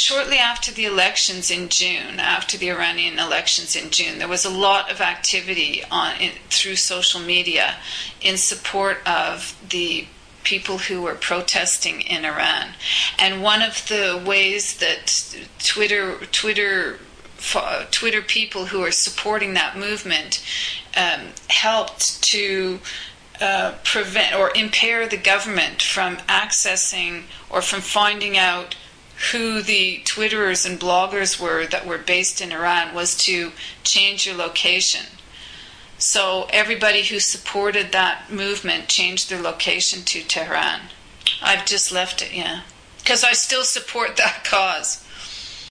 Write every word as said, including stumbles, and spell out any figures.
shortly after the elections in June, after the Iranian elections in June, there was a lot of activity on in, through social media in support of the people who were protesting in Iran. And one of the ways that Twitter Twitter Twitter people who are supporting that movement um, helped to uh, prevent or impair the government from accessing or from finding out who the Twitterers and bloggers were that were based in Iran was to change your location. So everybody who supported that movement changed their location to Tehran. I've just left it, yeah. Because I still support that cause.